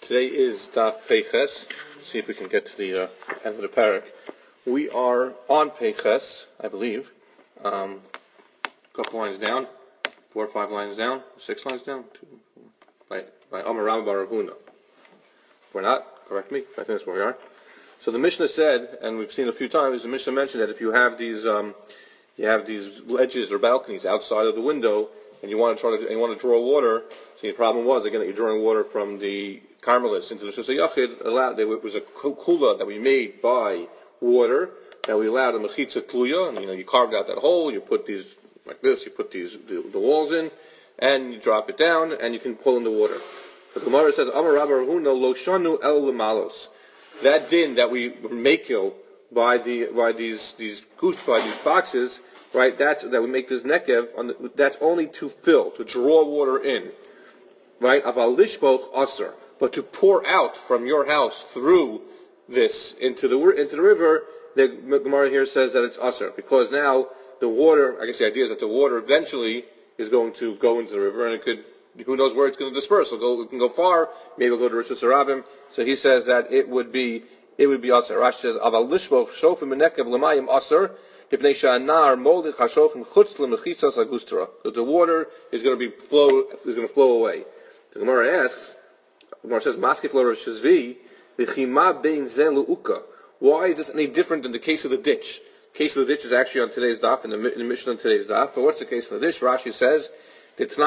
Today is Daf Peiches. See if we can get to the end of the parak. We are on Peiches, I believe. A couple lines down, 4 or 5 lines down, 6 lines down. By Amar Rama Bar Huna. If we're not, correct me. I think that's where we are. So the Mishnah said, and we've seen a few times, the Mishnah mentioned that if you have these ledges or balconies outside of the window, and you want to draw water. So the problem was again that you're drawing water from the Carmelites into the Shus Yachid. There was a kula that we made by water that we allowed a mechitza tluya, and you carved out that hole. You put these like this. You put the walls in, and you drop it down, and you can pull in the water. The Gemara says, "Amar Rabba Huna lo shanu el lemalos." That din that we make by these boxes. Right, that we make this nekev, that's only to fill, to draw water in. Right, aval lishpoch aser, but to pour out from your house through this into the river, the Gemara here says that it's aser, because now the water, I guess the idea is that the water eventually is going to go into the river, and it could, who knows where it's going to disperse. It can go far, maybe it'll go to Rishus Harabim. So he says that it would be aser. Rashi says, aval lishpoch shofim nekev l'mayim aser, because the water is going to flow away. The Gemara asks, says, why is this any different than the case of the ditch? The case of the ditch is actually on today's daf, in the Mishnah on today's daf. But what's the case of the ditch? Rashi says, if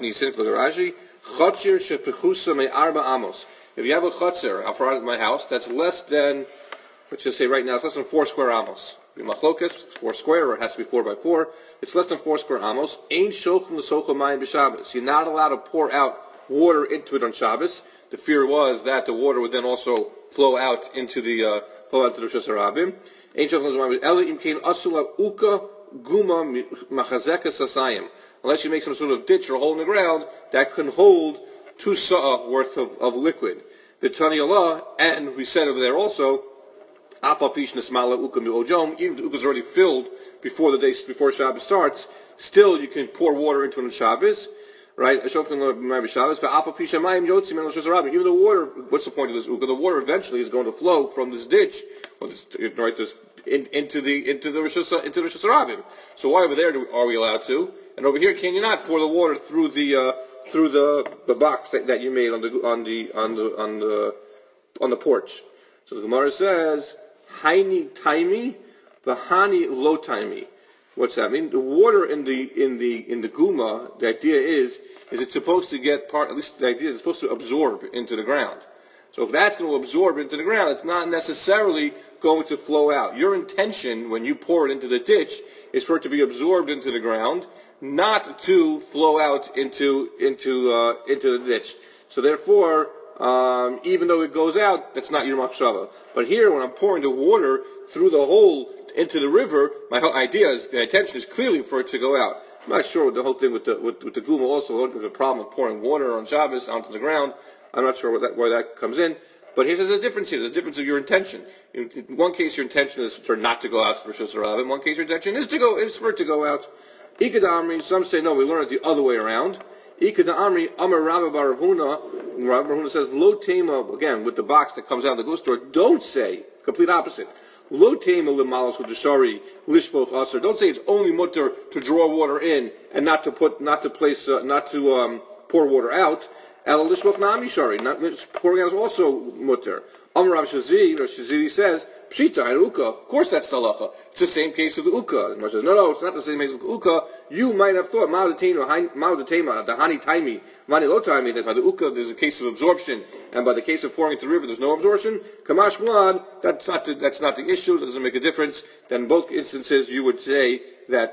you have a chutzir out front of my house, that's less than, let's just say right now, it's less than 4 square amos. Machlokas, 4 square, or it has to be 4 by 4. It's less than 4 square amos. Ain't shochem l'sochel mayim b'Shabbos. You're not allowed to pour out water into it on Shabbos. The fear was that the water would then also flow out into the Rishus Harabim. Ain't shochem l'sochel mayim ela im kein asula uka guma machazeka sasayim. Unless you make some sort of ditch or hole in the ground that can hold 2 sa'ah worth of liquid. The Tani Allah, and we said over there also, even if the uka is already filled before Shabbos starts, still you can pour water into it on Shabbos, right? Even the water, what's the point of this uka? The water eventually is going to flow from this ditch, into the Rishus Harabim. So why over there are we allowed to, and over here can you not pour the water through the box that you made on the porch? So the Gemara says, Haini taimi, v'hani lo taimi. What's that mean? The water in the guma, the idea is it's supposed to get at least the idea is it's supposed to absorb into the ground. So if that's going to absorb into the ground, it's not necessarily going to flow out. Your intention when you pour it into the ditch is for it to be absorbed into the ground, not to flow out into the ditch. So therefore, even though it goes out, that's not your machshava. But here, when I'm pouring the water through the hole into the river, my intention is clearly for it to go out. I'm not sure what the whole thing with the guma also, there's a problem of pouring water on Shabbos onto the ground. I'm not sure where that comes in. But here's a difference here, the difference of your intention. In one case, your intention is for not to go out to Rishus Harabim. In one case, your intention is for it to go out. Ikad Amri, some say no, we learn it the other way around. Ikad Amri, Amar Rabba Bar Huna, Rabba Huna says, Lo Tema, again, with the box that comes out of the goods store, don't say, complete opposite. Lo Tema Limalos Udashari, Lishpoch Aser. Don't say it's only mutter to draw water in and not to pour water out. El Lishpoch Nami Shari, not pouring out is also mutter. Amar Rav Shaziri says, Pshita and Uka, of course that's the halacha. It's the same case of the Uka. And says, no, it's not the same case of the Uka. You might have thought, Ma'udatema, the Hani Taimi, Mani Lo Taimi, that by the Uka there's a case of absorption, and by the case of pouring into the river there's no absorption. Kamash Muad, that's not the issue, that doesn't make a difference. Then in both instances you would say that,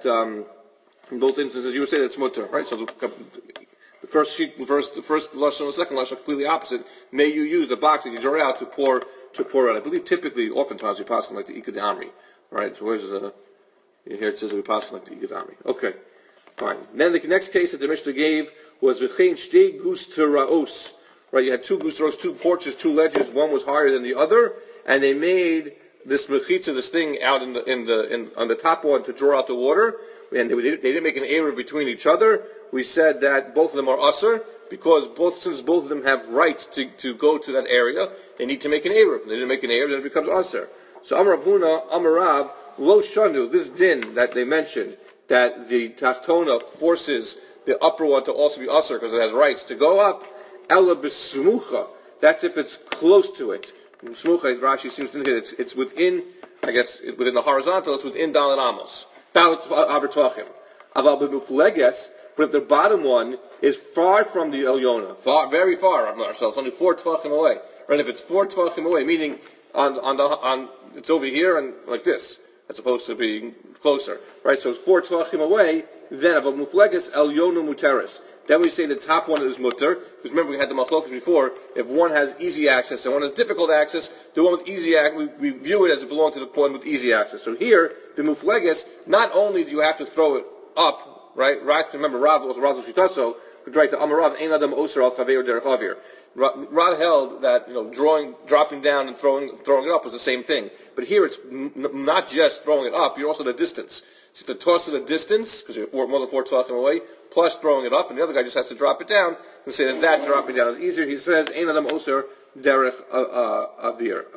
it's mutter, right? So the first lashon and the second lashon are completely opposite. May you use the box that you draw out to pour out. I believe typically, oftentimes we pass like the Ikad Amri. Right? So where's here it says that we pass like the Ikad Amri. Okay, fine. Then the next case that the Mishnah gave was v'chein shtei gus teraos. Right? You had 2 gus teraos, 2 porches, 2 ledges. One was higher than the other, and they made this mechitza, this thing out on the top one to draw out the water. And they didn't make an eruv between each other. We said that both of them are usher. because since both of them have rights to go to that area, they need to make an Eruv. If they didn't make an Eruv, then it becomes Aser. So Amar Rav Huna, Amar Rav, Lo Shanu, this din that they mentioned, that the Tachtona forces the upper one to also be Aser because it has rights to go up, Ela B'Smucha, that's if it's close to it. Smucha, as Rashi seems to indicate, it's within, I guess, within the horizontal, it's within Dalet Amos. Dalet Aber Tvachim. Aval B'Mufleges, but if the bottom one is far from the Elyona, far, very far, so it's only 4 Tvachim away. Right? If it's 4 Tvachim away, meaning it's over here and like this, as opposed to being closer. Right? So it's 4 Tvachim away, then Aval Mufleges Elyona Muteris. Then we say the top one is mutter, because remember we had the machlokas before. If one has easy access and one has difficult access, the one with easy access, we view it as it belonging to the one with easy access. So here, the mufleges, not only do you have to throw it up, right? Remember, Rav was Rav Shitaso, right? The Amarav Ein Adam Oser Al Chaver Derech Avir. Rav held that dropping down and throwing it up was the same thing. But here it's not just throwing it up; you're also the distance. So you have to toss it a distance because you're more than 4 Tvachim away, plus throwing it up, and the other guy just has to drop it down and say that dropping down is easier. He says Ein Adam Oser Derech Avir.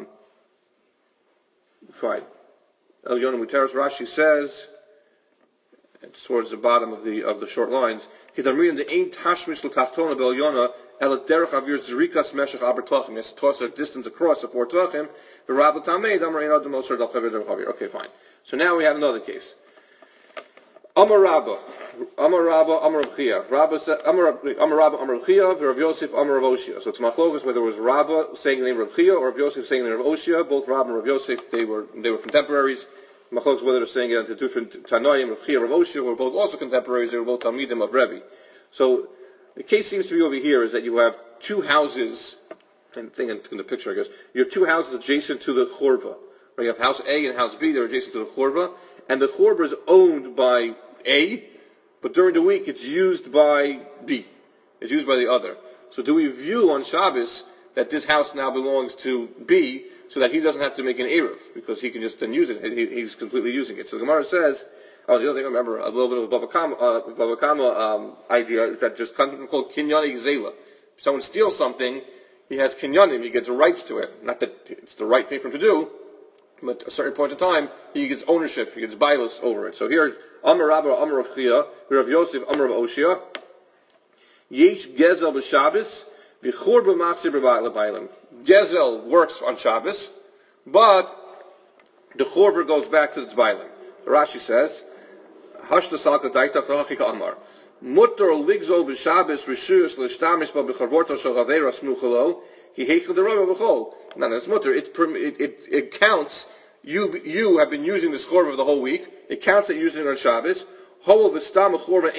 Fine. Elyona Muteris. Rashi says. It's towards the bottom of the short lines. He has to toss a distance across the 4 tvachim. Okay, fine. So now we have another case. Amar Rabba, Amar Rav Chia. Amar Rabba, Amar Rav Chia, Rav Yosef, Amar Rav Oshia. So it's machlokas whether it was Rabba saying the name Rav Chia or Rav Yosef saying the name Rav Oshia. Both Rabba and Rav Yosef, they were contemporaries. Machlokes whether they're saying it into different Tanoim, Rav Chia, Rav Oshia, were both also contemporaries. They were both Talmidim of Rebbe. So the case seems to be over here is that you have 2 houses. And thing in the picture, I guess you have 2 houses adjacent to the chorba. Right? You have house A and house B. They're adjacent to the chorba, and the chorba is owned by A, but during the week it's used by B. It's used by the other. So do we view on Shabbos that this house now belongs to B, so that he doesn't have to make an Eruv, because he can just then use it. He's completely using it. So the Gemara says, the other thing I remember, a little bit of a Bava Kama idea is that there's something called Kinyani Gzela. If someone steals something, he has Kinyanim, he gets rights to it. Not that it's the right thing for him to do, but at a certain point in time, he gets ownership, he gets bailus over it. So here, Amar Rabba, Amar Rav Chia, Rav Yosef, Amar Rav Oshia, Yesh Gezel b'Shabbos, v'chor b'machzir b'bailim. Gezel works on Shabbos, but the chorber goes back to the tzbailim. Rashi says, Hashta salka daitach rahachika amar. Mutter ligzol b'Shabbos rishus l'shtamish ba b'charvorto shel chavera smuchalo ki heichel derova b'chol. Now that's mutter. It counts. You have been using this chorber the whole week. It counts that you're using it on Shabbos. Since a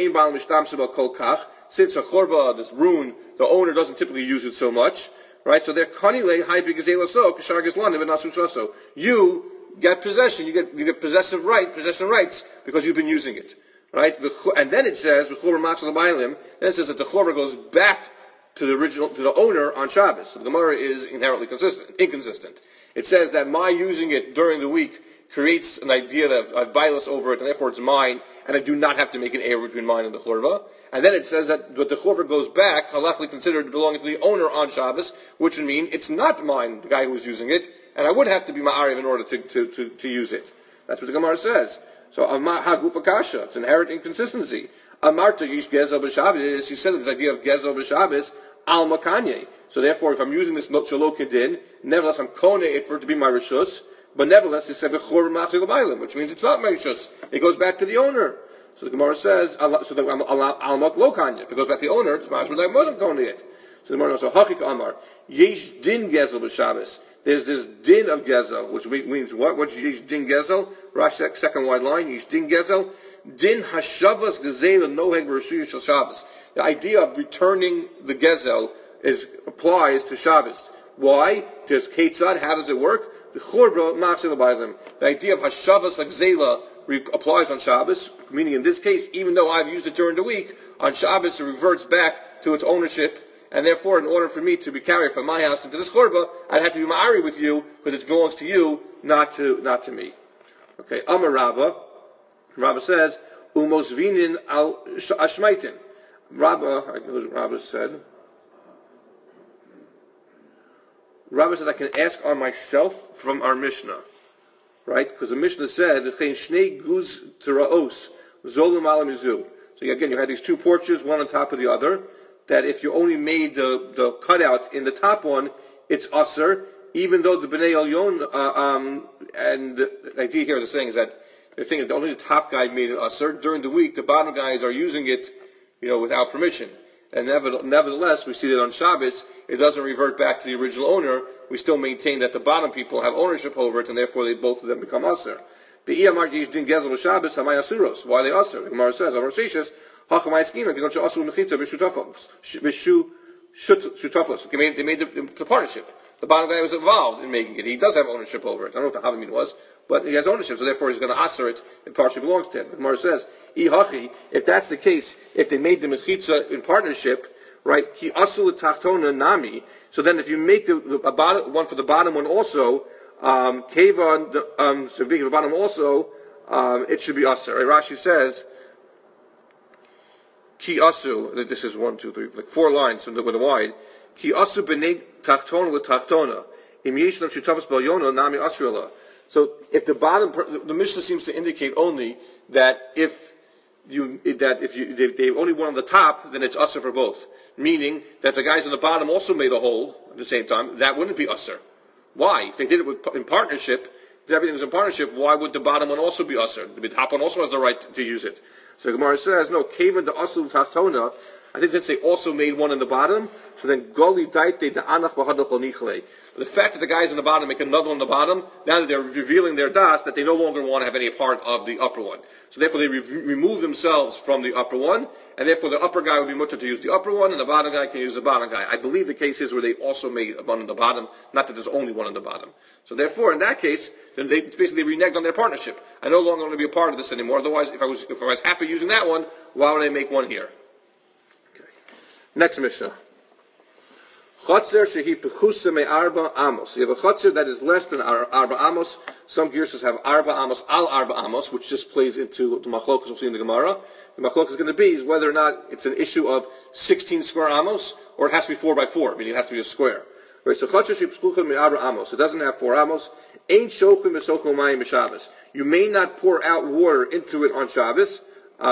chorba, this rune, the owner doesn't typically use it so much, right? So they're kanile high b'gazela so k'shar gizlanim and nasu shaso. You get possession. You get possession rights because you've been using it, right? And then it says then it says that the chorba goes back to the owner on Shabbos. So the Gemara is inherently inconsistent. It says that my using it during the week creates an idea that I've biased over it, and therefore it's mine, and I do not have to make an error between mine and the chorva. And then it says that the chorva goes back, halachically considered belonging to the owner on Shabbos, which would mean it's not mine, the guy who was using it, and I would have to be ma'ariv in order to use it. That's what the Gemara says. So, hagufa kasha, it's inherent inconsistency. Amarta yish gezel b'Shabbos, he said this idea of gezel b'Shabbos, al makanye. So therefore, if I'm using this shelo kedin, nevertheless I'm kone it for it to be my rishus, but nevertheless, it said which means it's not Meishus. It goes back to the owner. So the Gemara says, so the Almak lo kanya. If it goes back to the owner, it's mashma that wasn't kanya it. So the Gemara says, Hachik Amar, Yesh din gezel b'Shabbos. There's this din of gezel, which means what? What's Yesh din gezel? Rashi, second wide line, Yesh din gezel. Din hashavas gezel noheg b'Rishuyah shel Shabbos. The idea of returning the gezel applies to Shabbos. Why? Because Ketzad, how does it work? The chorba machzir l'baylim. The idea of hashavas gzela applies on Shabbos, meaning in this case, even though I've used it during the week, on Shabbos it reverts back to its ownership, and therefore, in order for me to be carried from my house into this chorba, I'd have to be ma'ari with you because it belongs to you, not to me. Okay, Amar Rabba. Rabba says, Umos vinin al ashmaitin. Rabbah said. Rabbah says, I can ask on myself from our Mishnah, right? Because the Mishnah said, shnei guz teraos zolum ala mizu. So again, you had these two porches, one on top of the other, that if you only made the cutout in the top one, it's usher, even though the Bnei Elyon, and the idea here they're saying is that they're thinking that only the top guy made it usher. During the week, the bottom guys are using it, without permission. And nevertheless, we see that on Shabbos, it doesn't revert back to the original owner. We still maintain that the bottom people have ownership over it, and therefore both of them become usher. Why are they usher? The Gemara says, they made the partnership. The bottom guy was involved in making it. He does have ownership over it. I don't know what the Havamim was, but he has ownership, so therefore he's going to usher it. It partially belongs to him. The Gemara says, if that's the case, if they made the mechitza in partnership, right? Ki asul tachtona nami. So then, if you make the one for the bottom one also, kevan so big the bottom also, it should be usher. Right? Rashi says, ki asu. This is 1, 2, 3, like 4 lines with a wide. Ki asu b'nei tachtona l'tachtona. Im yesh nam shutavas b'yona nami asrila. So if the bottom, the Mishnah seems to indicate only that if they only one on the top, then it's usher for both. Meaning that the guys on the bottom also made a hole at the same time. That wouldn't be usher. Why? If they did it in partnership, if everything was in partnership, why would the bottom one also be usher? The top one also has the right to use it. So Gemara says, no, kaven the asul tachtona. I think that they also made one in the bottom. So then goli daite the anach b'hadach nichle. The fact that the guys on the bottom make another one on the bottom, now that they're revealing their das, that they no longer want to have any part of the upper one. So therefore they remove themselves from the upper one, and therefore the upper guy would be mutter to use the upper one, and the bottom guy can use the bottom guy. I believe the case is where they also made one on the bottom, not that there's only one on the bottom. So therefore, in that case, then they basically reneged on their partnership. I no longer want to be a part of this anymore. Otherwise, if I was happy using that one, why would I make one here? Okay. Next Mishnah. Chotzer shehi pechusa me arba amos. You have a chotzer that is less than arba amos. Some girsas have arba amos al arba amos, which just plays into the machlokas we'll see in the Gemara. The machlokas is going to be is whether or not it's an issue of 16 square amos, or it has to be 4 by 4, meaning it has to be a square. Right, so chotzer shehi pechusa me arba amos. It doesn't have 4 amos. Ain't shochim v'sochim mayim b'Shabbos. You may not pour out water into it on Shabbos.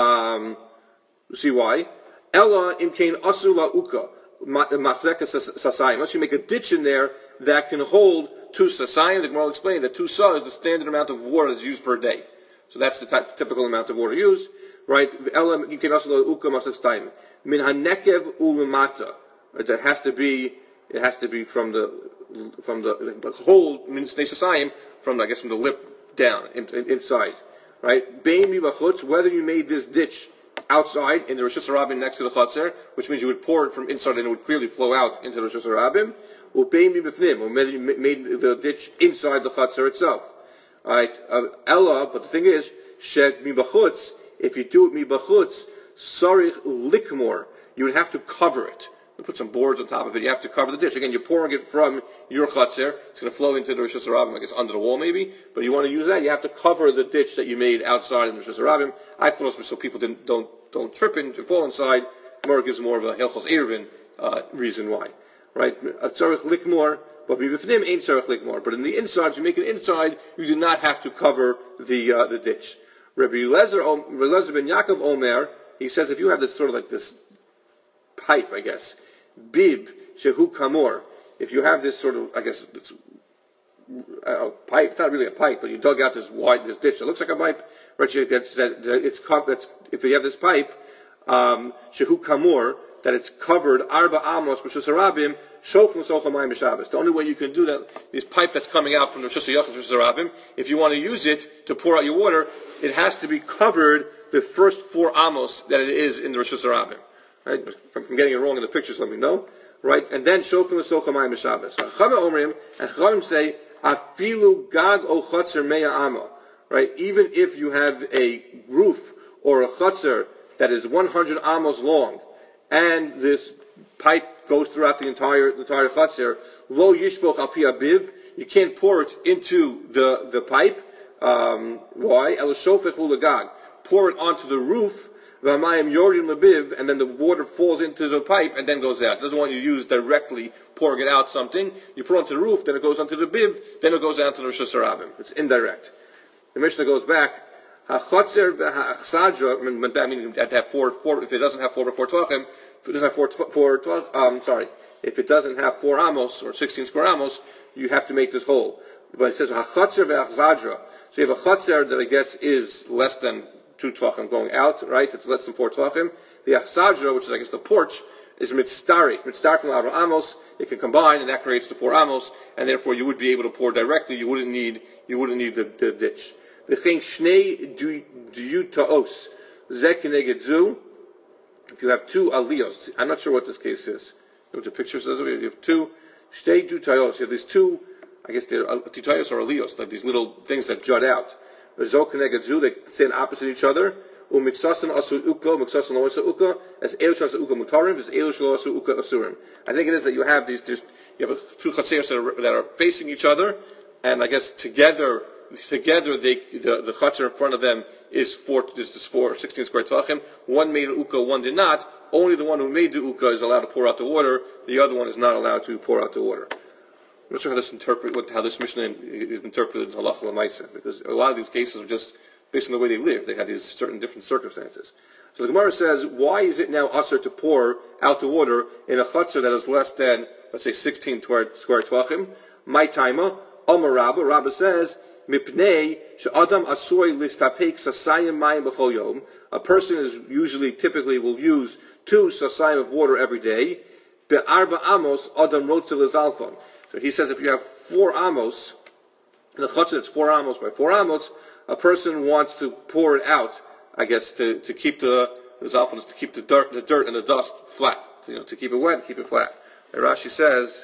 See why? Ella imkain asula uka. Unless you make a ditch in there that can hold 2 sasayim, the Gemara will explain that 2 sa is the standard amount of water that's used per day. So that's the typical amount of water used, right? You can also uka masach min hanekev ulamata. It has to be from the whole means sasayim from the lip down inside, right? Beimi b'chutz, whether you made this ditch outside in the Rosh Hashanah next to the Chatzar, which means you would pour it from inside and it would clearly flow out into the Rosh Hashanah, or whether you made the ditch inside the Chatzar itself. Alright, Ella, but the thing is, Shed mi b'chutz, if you do it mi b'chutz, sarich likmor, you would have to cover it. You put some boards on top of it, you have to cover the ditch. Again, you're pouring it from your Chatzar, it's going to flow into the Rosh Hashanah, I guess under the wall maybe, but you want to use that, you have to cover the ditch that you made outside in the Rosh Hashanah. I thought it was so people don't trip and fall inside. Gemara gives more of a Hilchos Eruvin reason why, right? Tzarich likmor, but b'bifnim ain't tzarich likmor. But in the inside, if you make it inside, you do not have to cover the ditch. Rabbi Eliezer ben Yaakov Omer, he says if you have this sort of like this pipe, I guess, bib shehu kamor, if you have this sort of, I guess, this pipe, it's not really a pipe, but you dug out this ditch. It looks like a pipe. Right? If you have this pipe, shehu kamor, that it's covered arba amos b'shus harabim shofim socham mayim b'Shabbos. The only way you can do that, this pipe that's coming out from the Rosh Hashanah, if you want to use it to pour out your water, it has to be covered the first 4 amos that it is in the Rosh Hashanah. Right? If I'm getting it wrong in the pictures, let me know. Right? And then shofim socham mayim b'Shabbos. Chama omrim, and Chachamim say afilu gag o chatzer meya ama. Right? Even if you have a roof or a chutzner that is 100 amos long, and this pipe goes throughout the entire chutzner, lo yishboch al pi abiv, you can't pour it into the pipe. Why? El shofech ulagag. Pour it onto the roof. V'amayim yorim lebiv, and then the water falls into the pipe and then goes out. It doesn't want you to use directly pouring it out something. You put it onto the roof, then it goes onto the biv, then it goes down to the Rosh Hashanah. It's indirect. The Mishnah goes back. Hachotzer v'hachsadra. I mean, you have to have four. If it doesn't have 4 tvachim, if it doesn't have if it doesn't have 4 amos or 16 square amos, you have to make this whole. But it says hachotzer v'hachsadra. So you have a chotzer that I guess is less than 2 tvachim going out, right? It's less than 4 tvachim. The achsadra, which is I guess the porch, is mitzdarif. Mitzdarif from the amos. It can combine, and that creates the 4 amos, and therefore you would be able to pour directly. You wouldn't need the ditch. If you have 2 aliyos, I'm not sure what this case is. What the picture says over here, you have 2 shnei dutayos. You have these 2, I guess they're titayos or aliyos, like these little things that jut out. They stand opposite each other. As elu mutarim, as elu asurim. I think it is that you have these. You have 2 chatzers that are facing each other, and I guess together the chatzar in front of them is 16 square tvachim. One made an uka, one did not. Only the one who made the uka is allowed to pour out the water. The other one is not allowed to pour out the water. I'm not sure how this Mishnah is interpreted in halacha l'maisa, because a lot of these cases are just based on the way they live. They had these certain different circumstances. So the Gemara says, why is it now usher to pour out the water in a chutzner that is less than, let's say, 16 square tvachim? My taima, Amar Rabba. Rabba says, Mipnei she'adam asoy listapek sasayim mayim b'chol yom. A person typically will use 2 sasayim of water every day. Be'arba amos adam rotze lezalfon. So he says if you have 4 amos, in a chutzner it's 4 amos by 4 amos, a person wants to pour it out, I guess, to keep the zalfon is to keep the dirt and the dust flat, to keep it wet and keep it flat. And Rashi says,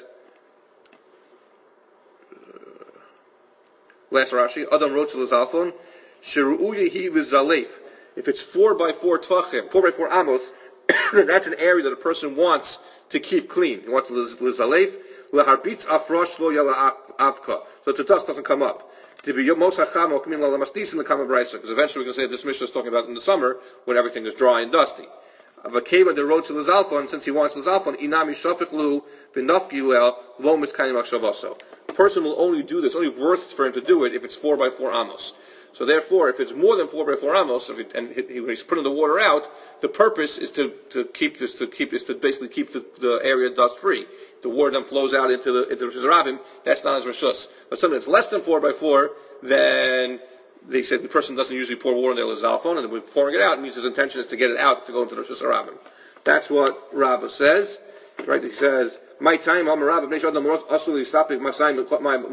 last Rashi, Adam wrote to the zalfon, Sheru'uyehi lizalef. If it's 4 by 4 tvachim, 4 by 4 amos, then that's an area that a person wants to keep clean. He wants lizalef, leharbitz afrosh lo yala avka, so the dust doesn't come up. Because eventually we can say this Mishnah is talking about in the summer when everything is dry and dusty. The road to Lizalfon, since he wants Lizalfon, inami shafik lu v'nafgilel lo mitzkayim akshavaso. A person will only do this, only worth for him to do it if it's 4 by 4 amos. So therefore, if it's more than 4 by 4 amos, and he's putting the water out, the purpose is to basically keep the area dust free. The water then flows out into the Rosh Hashanah. That's not as rishus. But something that's less than 4 by 4, then they said the person doesn't usually pour water in their lizalfon, and with pouring it out, it means his intention is to get it out to go into the Rosh Hashanah. That's what Rabbah says. Right? He says, "My time, Amar Rabbah, bnei Adam asuli stapik masayim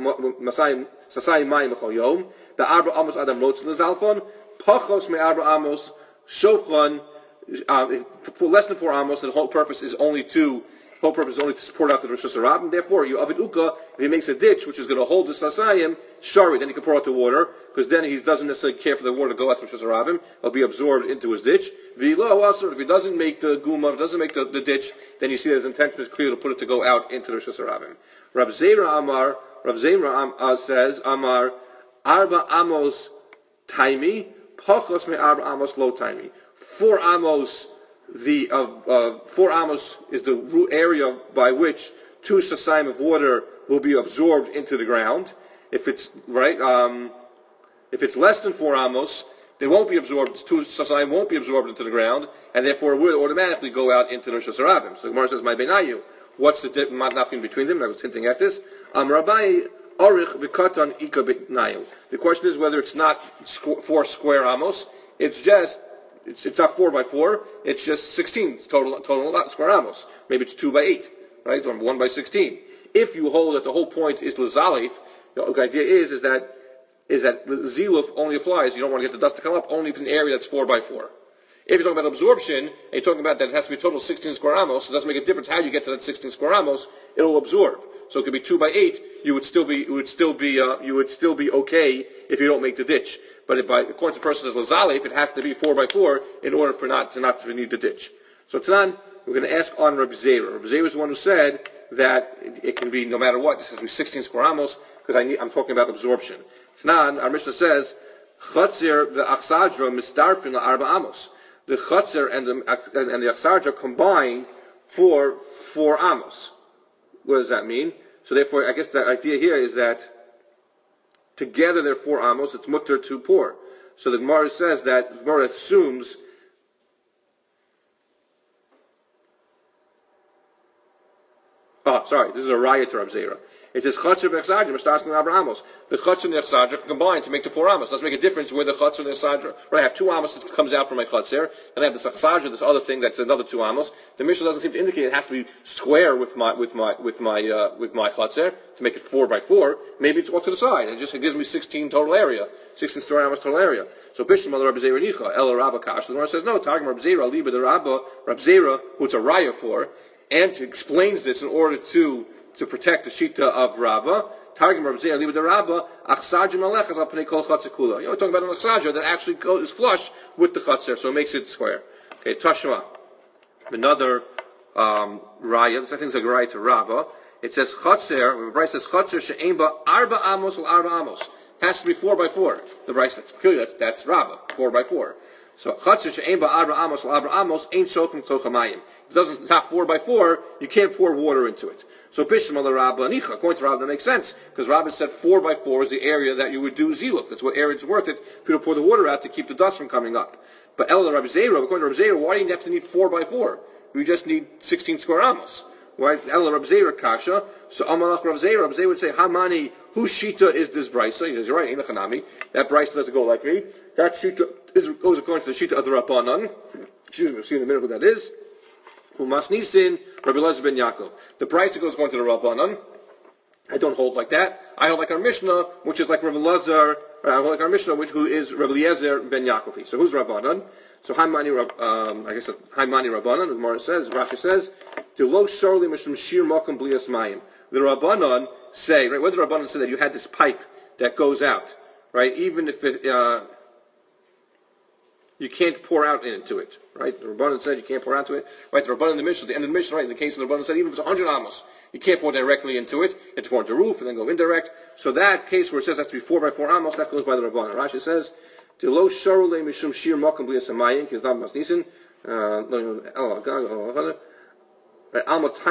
mayim b'chol yom. The arba amos adam rotz lizalfon pachos me arba amos shofran. For less than 4 amos, the whole purpose is only to support out the Rosh Hashanah. And therefore, you avid uka, if he makes a ditch which is going to hold the sasayim, shari, then he can pour out the water, because then he doesn't necessarily care for the water to go out to Rosh Hashanah. It'll be absorbed into his ditch. V'lo asur, if he doesn't make the guma, if he doesn't make the ditch, then you see that his intention is clear to put it to go out into the Rosh Hashanah. Rav Zera says, Amar, arba amos taimi, pachos me arba amos lo taimi. 4 amos. 4 amos is the area by which 2 sasayim of water will be absorbed into the ground. If it's if it's less than 4 amos, they won't be absorbed. 2 sasayim won't be absorbed into the ground, and therefore it will automatically go out into the Rosh Hashanah. So the Gemara says, "My benayu." What's the difference between them? I was hinting at this. Rabbi orich v'katan ika benayu. The question is whether it's not 4 square amos. It's not 4 by 4. It's just 16 total square amos. Maybe it's 2 by 8, right, or 1 by 16. If you hold that the whole point is l'zalif, the idea is that ziluf only applies. You don't want to get the dust to come up only if an area that's 4 by 4. If you're talking about absorption, and you're talking about that it has to be a total 16 square amos, so it doesn't make a difference how you get to that 16 square amos. It'll absorb. So it could be 2 by 8. You would still be okay if you don't make the ditch. But according to the person says lazalif, it has to be 4 by 4 in order for not to need the ditch. So Tanan, we're going to ask on Rabbi Zera. Rabbi Zera is the one who said that it can be no matter what. This has to be 16 square amos because I'm talking about absorption. Tanan, our Mishnah says chatzir the achsadra mistarfin la arba amos. the Chatzar and the Achsarja combined for 4 amos. What does that mean? So therefore, I guess the idea here is that together they're 4 amos, it's mutter to pour. So the Gemara says that, the Gemara assumes this is a raya to Rav Zera. It says Chatzar v'Achsarja Mishtasnin Abra Amos. The Chatzar and the Achsarja can combine to make the 4 amos. Doesn't make a difference where the Chatzar and the Achsarja. Right, I have 2 amos that comes out from my Chatzar, and I have this Achsarja, this other thing that's another 2 amos. The Mishnah doesn't seem to indicate it has to be square with my Chatzar to make it 4 by 4. Maybe it's off to the side. It gives me 16 total area, 16 story amos total area. So Bishlam al Rav Zera Nicha El Rabba Kash. The Gemara says no. Targum Rav Zera Liba the Rabba Rav Zera, who it's a raya for, and explains this in order to protect the shita of Rabba. Targum Rav Zera Liba the Rabba Achsarja Malechas Al Pnei Kol Chatzar Kula. We're talking about an Achsarja that actually is flush with the Chatzar, so it makes it square. Okay, Tashma. Another raya. This I think is a raya to Rabba. It says Chatzar. The Bryce says Chatzar she'ein ba arba amos ul arba amos. Has to be 4 by 4. The Bryce that's Rabba 4 by 4. So Chatzar she'ein ba arba amos ul arba amos ain't shokim tochamayim. If it's not 4 by 4, you can't pour water into it. So Bishlam al Rabba Nicha. According to Rabba, that makes sense because Rabba said 4 by 4 is the area that you would do ziluf. That's what area it's worth it for you to pour the water out to keep the dust from coming up. But El Rabbi Zera, according to Rabbi Zera, why do you have to need 4 by 4? You just need 16 square amos. Why El Rabbi Zera kasha? So Amalach Rabbi Zera would say, Hamani, whose shita is this brisa? He says, you're right, Ein Lechanami. That brisa doesn't go like me. That shita goes according to the shita of the Rabbanan. Excuse me, we'll see in a minute who that is. Umas Nisin, Rabbi Elazar ben Yaakov. The brisa goes according to the Rabbanan. I don't hold like that. I hold like our Mishnah, which is like Rabbi Elazar. I hold like our Mishnah, who is Rabbi Eliezer ben Yaakov. So who's Rabbanan? So Haimani Rabbanan. The Gemara says, Rashi says, the Rabbanan say, right? What did the Rabbanan say that you had this pipe that goes out, right? Even if it you can't pour out into it, right? The Rabbanan said you can't pour out into it, right? The Rabbanan in the Mishnah, the end of the Mishnah, right? In the case of the Rabbanan said even if it's 100 amos, you can't pour directly into it. You have to pour into the roof and then go indirect. So that case where it says it has to be 4 by 4 amos, that goes by the Rabbanan. Rashi says, "Lo sharule mishum shir makam bli asamayim kizam masnisin." Okay. The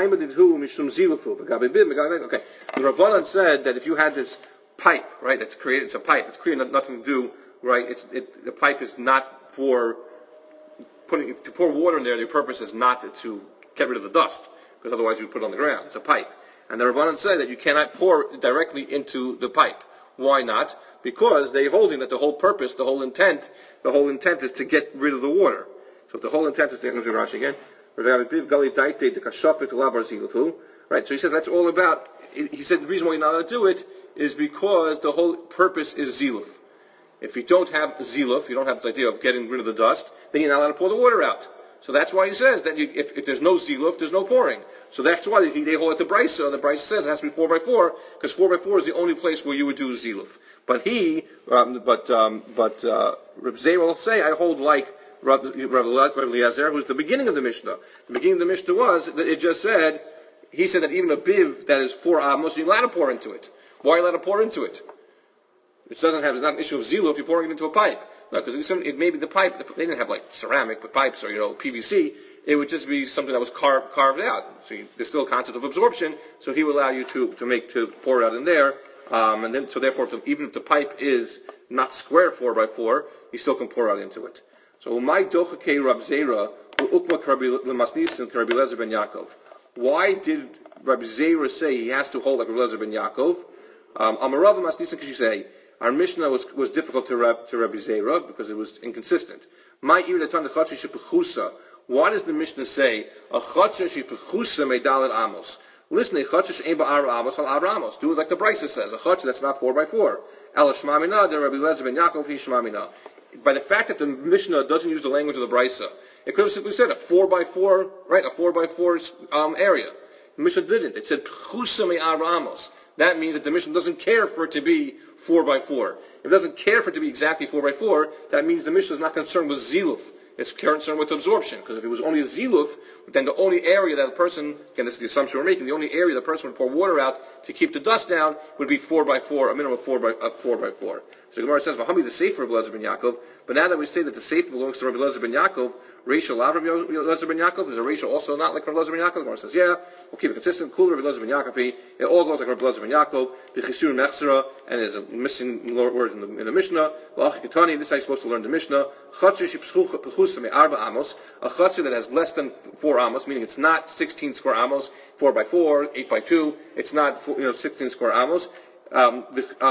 Rabbanan said that if you had this pipe, right? It's created. It's a pipe. It's created nothing to do, right? The pipe is not for to pour water in there. The purpose is not to get rid of the dust, because otherwise you would put it on the ground. It's a pipe. And the Rabbanan say that you cannot pour directly into the pipe. Why not? Because they're holding that the whole purpose, the whole intent is to get rid of the water. So if the whole intent is to get Rashi again, right? So he says that's all about. He said the reason why you're not allowed to do it is because the whole purpose is ziluf. If you don't have ziluf, you don't have this idea of getting rid of the dust, then you're not allowed to pour the water out. So that's why he says that if there's no ziluf, there's no pouring. So that's why they hold it to brisa, and the brisa says it has to be 4 by 4 because 4 by 4 is the only place where you would do ziluf. But Reb Zera will say, I hold like Rabbi Eliezer, who's the beginning of the Mishnah. The beginning of the Mishnah was that it just said, he said that even a biv that is 4 amos, you're allowed to pour into it. Why are you allowed to pour into it? It's not an issue of ziluf if you're pouring it into a pipe. No, because it may be the pipe. They didn't have like ceramic pipes or PVC. It would just be something that was carved out. So there's still a concept of absorption. So he will allow you to pour it out in there, and then so therefore even if the pipe is not square 4 by 4, you still can pour out into it. So umay dochakei Rab Zera u'ukma lemasnisin Rabbi Eliezer ben Yaakov. Why did Rabbi Zera say he has to hold like Rabbi Eliezer ben Yaakov? Amarav masnisin because you say. Our Mishnah was difficult to Rabbi Zera because it was inconsistent. Why does the Mishnah say a chatzar shepechusa medalet amos? Listen, a chatzar she'ein ba'ar amos al ar amos. Do it like the brisa says, a chatzar that's not 4 by 4. El shmamina de Rabbi Eliezer ben Yaakov he shmamina. By the fact that the Mishnah doesn't use the language of the brisa, it could have simply said a 4 by 4, right? A 4 by 4 area. The Mishnah didn't. It said pechusa me'ar amos. That means that the Mishnah doesn't care for it to be 4 by 4. If it doesn't care for it to be exactly 4 by 4, that means the Mishnah is not concerned with ziluf. it's concerned with absorption. Because if it was only a ziluf, then the only area that a person, again, this is the assumption we're making, the only area the person would pour water out to keep the dust down would be 4x4, a minimum of 4x4. So the Gemara says, "V'hami the sefer of Rabbi Elazar ben Yaakov." But now that we say that the sefer belongs to Rabbi Elazar ben Yaakov, ratio lav Rabbi Elazar ben Yaakov, is a ratio also not like Rabbi Elazar ben Yaakov? The Gemara says, yeah, we'll keep it consistent. Cool, Rabbi Elazar ben Yaakov. It all goes like Rabbi Elazar ben Yaakov. The chisur mechsera, and there's a missing word in the Mishnah. V'ach ketani. This is how you're supposed to learn the Mishnah. Chatzir shepchusa me'arba amos. A chatzir that has less than 4 amos, meaning it's not 16 square amos, 4x4, 8x2. It's not 16 square amos. You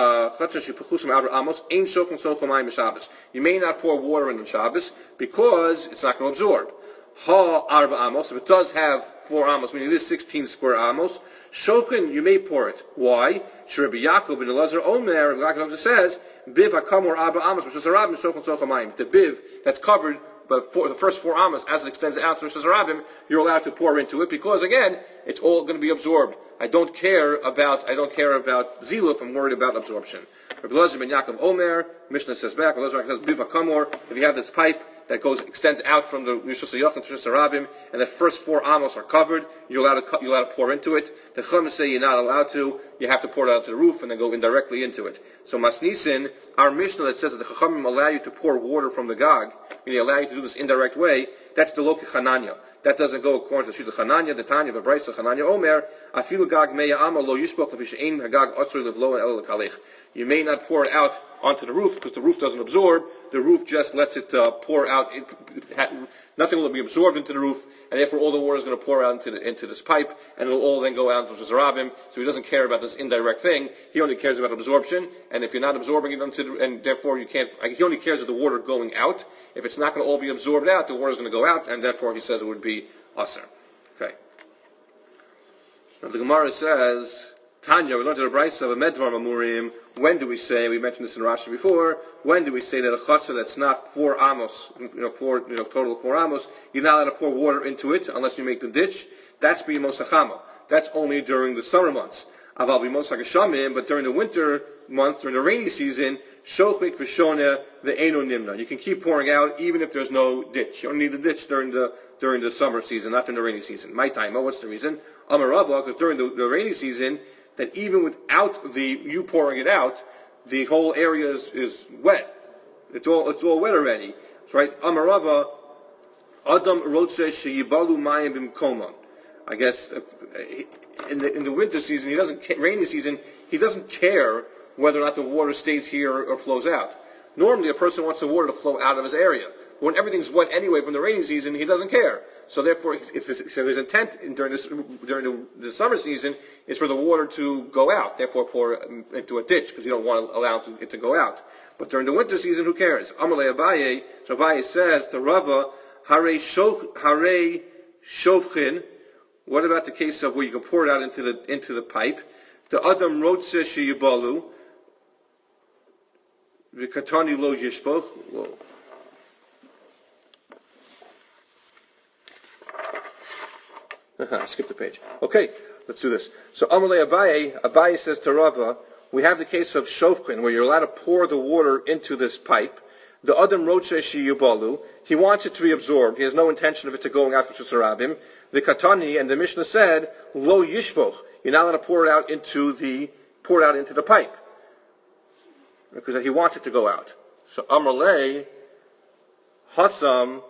may not pour water in the Shabbos because it's not going to absorb. Ha arba amos, if it does have 4 amos, meaning it is 16 square amos, shokhin, you may pour it. Why? Rabbi Yaakov ben Elazar Omer, Rabbi Yaakov says, biv hakamor arba amos, which is a rabbin, shokhin sochamayim. The biv that's covered, but for the first 4 amos, as it extends out to Rosh Hashanah, you're allowed to pour into it because, again, it's all going to be absorbed. I don't care about ziluf. I'm worried about absorption. Rabbi Elazar ben Yaakov Omer, Mishnah says back. Rabbi Elazar says biva kamor. If you have this pipe that extends out from the Rishus Hayachim to Rishus Harabim, and the first 4 amos are covered, you're allowed to pour into it. The Chachamim say you're not allowed to. You have to pour it out to the roof and then go indirectly into it. So Masnisin, our Mishnah that says that the Chachamim allow you to pour water from the Gag, meaning they allow you to do this indirect way, that's the Loki Chananya. That doesn't go according to the Chananya, the Tanya, the Brisa, Chananya Omer, Afilu Gag Meya Ama Lo Yishbok Levishain Hagag Osur Levlo and El Kalech. You may not pour it out onto the roof because the roof doesn't absorb. The roof just lets it pour out. Nothing will be absorbed into the roof, and therefore all the water is going to pour out into this pipe, and it will all then go out to Zarabim. So he doesn't care about this indirect thing. He only cares about absorption. And if you're not absorbing it and therefore you can't, he only cares of the water going out. If it's not going to all be absorbed out, the water is going to go out, and therefore he says it would be aser. Okay. Now the Gemara says, Tanya, we learned in the Brisa of a Medvar Mamurim. When do we say, we mentioned this in Rashi before, when do we say that a chatzah that's not 4 amos, total of 4 amos, you're not allowed to pour water into it unless you make the ditch? That's b'yemos hachama. That's only during the summer months. Aval b'yemos hagashamim, but during the winter months, during the rainy season, shochlik v'shoneh ve'eno nimna. You can keep pouring out even if there's no ditch. You don't need the ditch during the summer season, not during the rainy season. My time, what's the reason? Amarava, because during the rainy season, that even without you pouring it out, the whole area is wet. It's all wet already. That's right. Amarava, Adam rotze sheyibalu mayim bimkomon. I guess in the winter season, rainy season, he doesn't care whether or not the water stays here or flows out. Normally, a person wants the water to flow out of his area. But when everything's wet anyway from the rainy season, he doesn't care. So therefore, his intent during the summer season is for the water to go out. Therefore, pour into a ditch because you don't want to allow it to go out. But during the winter season, who cares? Amalei Abaye. So Abaye says to Rava, Hare Shovchin. What about the case of where you can pour it out into the pipe? The Adam Rotze Sheyibalu. V'katani lo yishpoch. Whoa. Skip the page. Okay, let's do this. So Amalei Abaye says to Rava, we have the case of Shofkin, where you're allowed to pour the water into this pipe. The Adam Roche Shiyubalu, he wants it to be absorbed. He has no intention of it to going out to Sarabim. The Katani, and the Mishnah said, Lo Yishvoch, you're not allowed to pour it out into the pipe. Because he wants it to go out. So Amalei Hasam.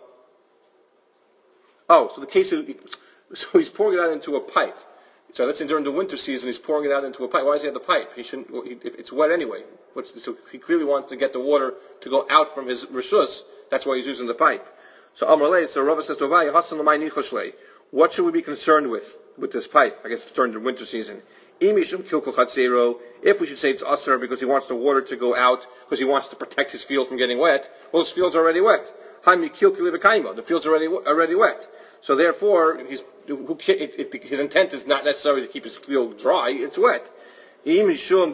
So the case of, so he's pouring it out into a pipe. So that's during the winter season. He's pouring it out into a pipe. Why does he have the pipe? He shouldn't. If it's wet anyway. So he clearly wants to get the water to go out from his rishus. That's why he's using the pipe. So Amrullah. So Rava says to Abaye, Hasan l'may nichoshlei. What should we be concerned with this pipe? I guess it's during the winter season. If we should say it's usher because he wants the water to go out because he wants to protect his field from getting wet. Well, his field's already wet. The field's already wet. So therefore, his intent is not necessarily to keep his field dry, it's wet. If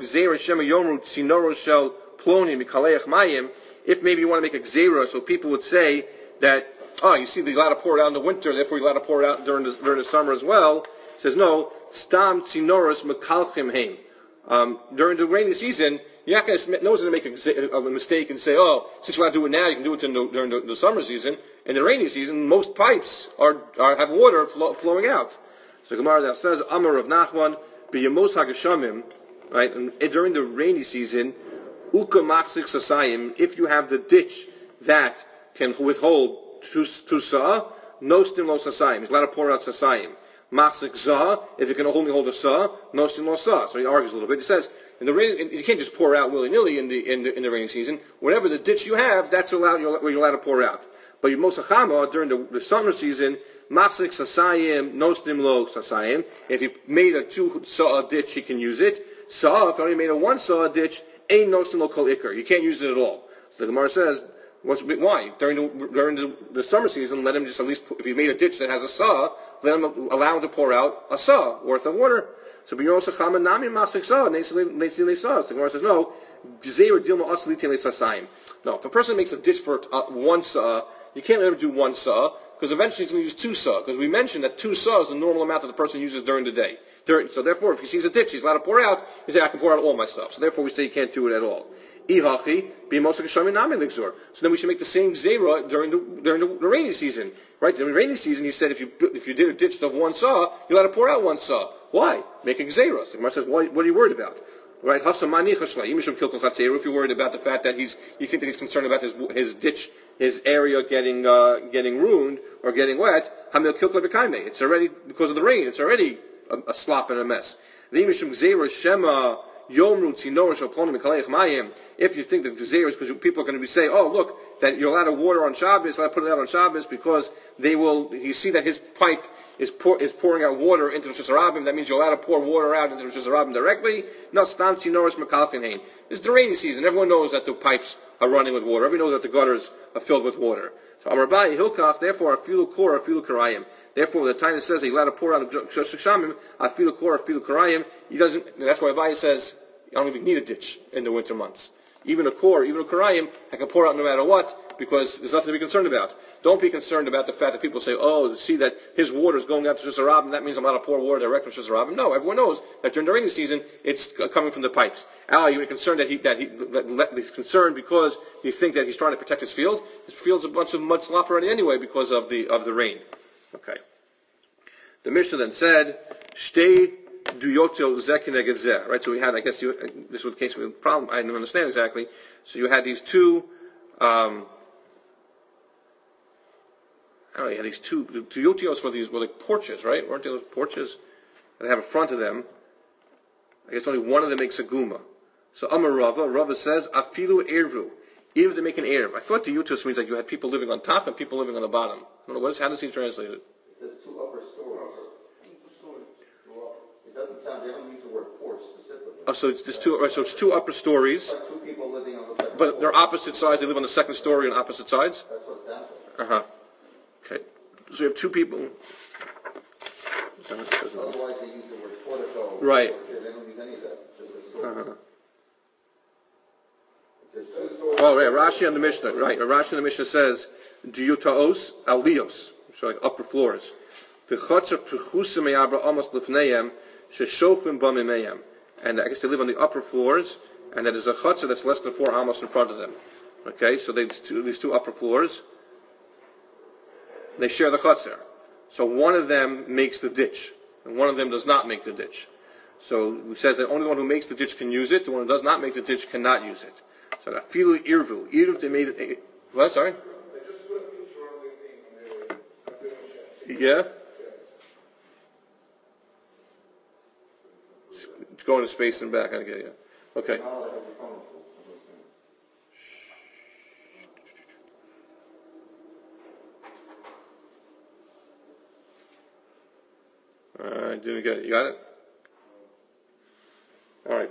maybe you want to make a gzera, so people would say that, you see, you're allowed to pour it out in the winter, therefore you're allowed to pour it out during the summer as well. He says, no, stam tzinoros mekalchim heim. During the rainy season, You're not going to make a mistake and say, oh, since you want to do it now, you can do it during the summer season. In the rainy season, most pipes have water flowing out. So the Gemara now says, Amar Rav Nachman, b'yamos hageshamim, right? And during the rainy season, uka machzik sasayim, if you have the ditch that can withhold two sa'ah, no stim lo sasayim. He's allowed to pour out sasayim. Machzik zah, if it can only hold a sa'ah, no stim lo sa'ah. So he argues a little bit. He says, in the rain, you can't just pour out willy-nilly in the rainy season. Whatever the ditch you have, that's where you're allowed to pour out. But you mosachama during the summer season, machzik sasayim, no stim lo sasayim. If he made a 2 sa'ah ditch, he can use it. Sa'ah, if he only made a 1 sa'ah ditch, ain't no stim lo kol ikar. You can't use it at all. So the Gemara says, why? During the summer season, let him just at least, if he made a ditch that has a sa'ah, let him allow him to pour out a sa'ah worth of water. So b'yosachama nami machzik sa'ah, neisili sa'ah. The Gemara says, no, gzeir dilma asli tele sasayim. No, if a person makes a ditch for 1 sa'ah, you can't let him do 1 sa'ah, because eventually he's going to use 2 sa'ah, because we mentioned that 2 sa'ah is the normal amount that the person uses during the day. So therefore, if he sees a ditch, he's allowed to pour out, he says, I can pour out all my stuff. So therefore we say you can't do it at all. Ihachi, so then we should make the same zera during the rainy season. Right? During the rainy season, he said if you did a ditch of 1 sa'ah, you're allowed to pour out 1 sa'ah. Why? Make a gzera. So the Gemara says, what are you worried about? Right? If you're worried about the fact that you think that he's concerned about his ditch, his area getting ruined or getting wet, it's already, because of the rain, it's already a slop and a mess. If you think that the Gezeirah is because people are going to be saying, oh, look, that you're allowed to water on Shabbos, allowed to put it out on Shabbos because you see that his pipe is pouring out water into the Rosh Hashanah, that means you're allowed to pour water out into the Rosh Hashanah directly. No, Stam Tzinoros Mekalkin Hein. It's the rainy season. Everyone knows that the pipes are running with water. Everyone knows that the gutters are filled with water. So Amar Abaye Hilkach, therefore, afilu kor, afilu karayim. Therefore, the time it says that you're allowed to pour out a Shamim, afilu kor, afilu karayim, that's why Abaye says, you don't even need a ditch in the winter months. Even a core, even a karayim, I can pour out no matter what, because there's nothing to be concerned about. Don't be concerned about the fact that people say, oh, see that his water is going out to Shus Harabim, that means I'm allowed to pour water directly from Shus Harabim. No, everyone knows that during the rainy season, it's coming from the pipes. You're concerned he's concerned because you think that he's trying to protect his field. His field's a bunch of mud slop already anyway because of the rain. Okay. The Mishnah then said, Shtei Duyotel Zekineged Zeh. Right, so we had, I guess this was the case with the problem, I didn't understand exactly. So you had these two, you had these two Duyotios were like porches, right? Weren't they those porches that have a front of them? I guess only one of them makes a guma. So Amar Rava says, Afilu Ervu. Even if they make an Erev. I thought Duyotos means like you had people living on top and people living on the bottom. I don't know, how does he translate it? It says 2 upper stories. It doesn't sound, they don't use the word porch specifically. Oh, so it's 2 upper stories. It's like 2 people living on the second But floor. they're opposite sides, they live on the second story on opposite sides? That's what it sounds like. Uh-huh. Okay. So you have 2 people. Otherwise they use the word portico. Right. They don't use any of that, just a story. Uh-huh. It says 2 stories. Oh, right, Rashi on the Mishnah. Right, Rashi on the Mishnah says, Diyutaos aliyos, so like upper floors. V'chotzer p'chusim meyabra amos lefneihem, sheshofim b'mimeihem. And I guess they live on the upper floors, and that is a chotzer that's less than 4 amos in front of them. Okay, so these 2 upper floors, they share the chotzer. So one of them makes the ditch, and one of them does not make the ditch. So it says that only the one who makes the ditch can use it, the one who does not make the ditch cannot use it. So afilu irvu, even if they made it, what, sorry? Yeah? It's going to space and back, I get you. Okay. Alright, didn't get it. You got it? Alright.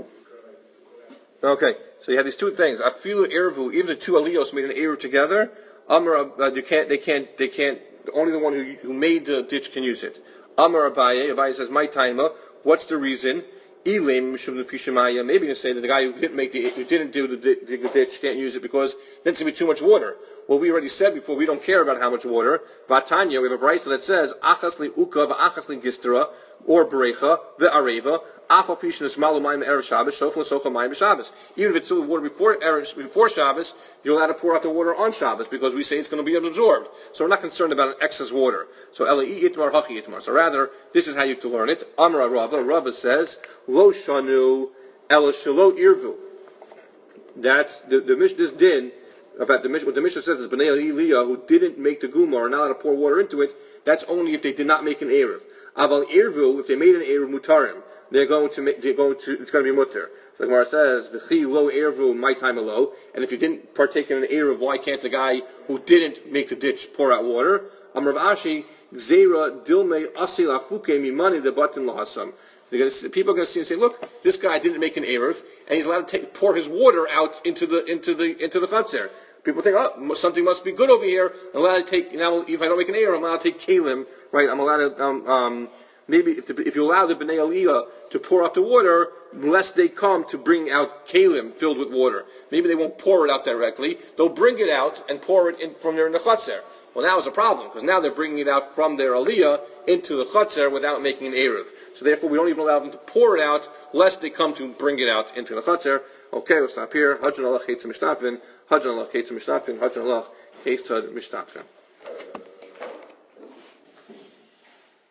Okay, so you have these 2 things. Afilu irvu, even the 2 aliyos made an eruv together. Amar, they can't. Only the one who made the ditch can use it. Amar Abaye says, my taima. What's the reason? Elim mishum nefishamaya. Maybe you say that the guy who didn't dig the ditch can't use it because then it's going to be too much water. Well, we already said before, we don't care about how much water. Vatanya, we have a brayso that says, achas li uka v'achas li gistera, or berecha, ve'areva, afal pishin es malu mayim erev Shabbos, shofel socha mayim Shabbos. Even if it's still water before Shabbos, you're allowed to pour out the water on Shabbos, because we say it's going to be absorbed. So we're not concerned about an excess water. So Elai itmar hachi itmar. So rather, this is how you have to learn it. Amra Rava, Rava says, lo shanu ela shelo irvu. That's this din about what the Mishnah says is Bnei Eliyah who didn't make the guma are not allowed to pour water into it. That's only if they did not make an eruv. Aval irvu, if they made an eruv mutarim, it's going to be mutter. So the Gemara says v'chi lo irvu my time low, and if you didn't partake in an eruv, why can't the guy who didn't make the ditch pour out water? Amrav Ashi Gzeira Dilme Asil Afuke Mimani the Batin Lahasam. People are going to see and say, look, this guy didn't make an eruv, and he's allowed to pour his water out into the chutzner. People think, oh, something must be good over here. I'm allowed to take, now if I don't make an eruv, I'm allowed to take kalim, right? I'm allowed to, maybe if you allow the Bnei Aliyah to pour out the water, lest they come to bring out kalim filled with water. Maybe they won't pour it out directly. They'll bring it out and pour it in from there in the chutzner. Well, now it's a problem, because now they're bringing it out from their aliyah into the chutzner without making an eruv. So therefore, we don't even allow them to pour it out, lest they come to bring it out into the chutzner. Okay, we'll stop here. Hajjan Allah Chetz Mishnafin, Hajjan Allah Chetz Mishnafin, Hajjan Allah Chetz Mishnafin.